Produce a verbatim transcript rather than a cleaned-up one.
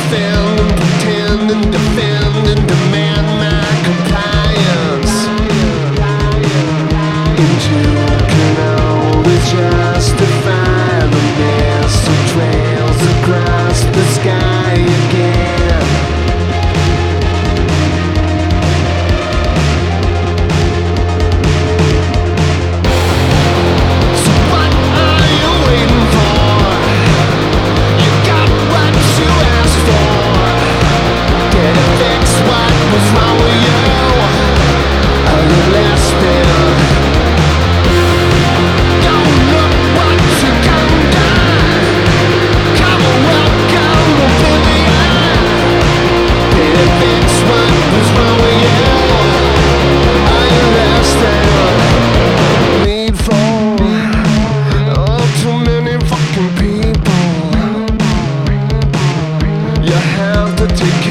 defend and pretend and defend and demand my compliance. And you can always justify the mess of trails across the sky again. What's wrong with you? Are you listening? Don't look what you done done. Come on, welcome oblivion. Did it fix what was wrong with you? Are you listening? Need for oh, too many fucking people. You have to take